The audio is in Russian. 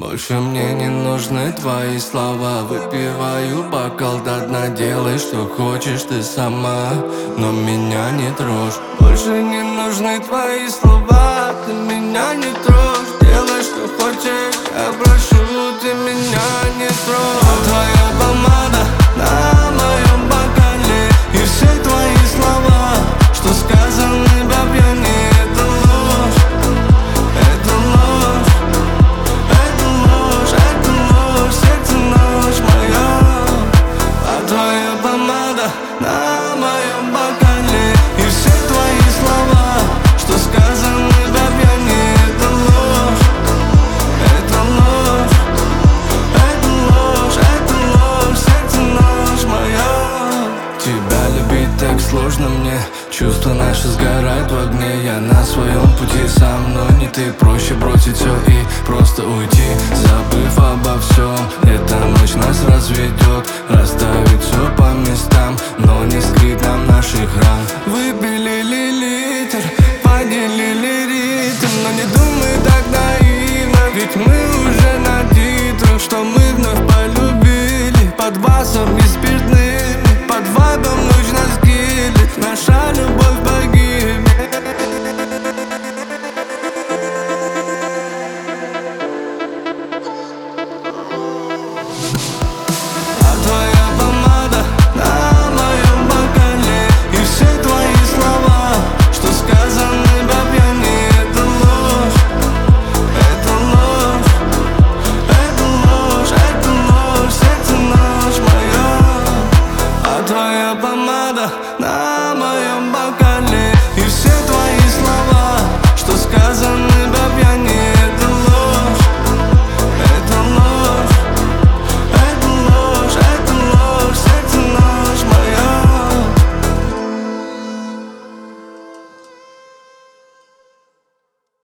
Больше мне не нужны твои слова. Выпиваю бокал до дна. Делай, что хочешь ты сама, но меня не трожь. Больше не нужны твои слова. Ты меня не трожь. Делай, что хочешь, я прошу, ты меня не трожь. А твоя помада на моем бокале, и все твои слова, что сказаны по пьяни, это ложь, это ложь, это ложь, это ложь, сердце ночь моя. А твоя помада на моем бокале, и все твои слова, что сказаны по пьяни, это ложь, это ложь, это ложь, это ложь, сердце ночь моя. Тебя любить так сложно мне, чувства наши сгорают в огне. Я на своем пути сам, но не ты. Проще бросить все и просто уйти, забыв обо всем. Эта ночь нас разведет, расставит все по местам, но не скрыть нам наших ран. Выпили литр, поделили ритм, но не думай так наивно, ведь мы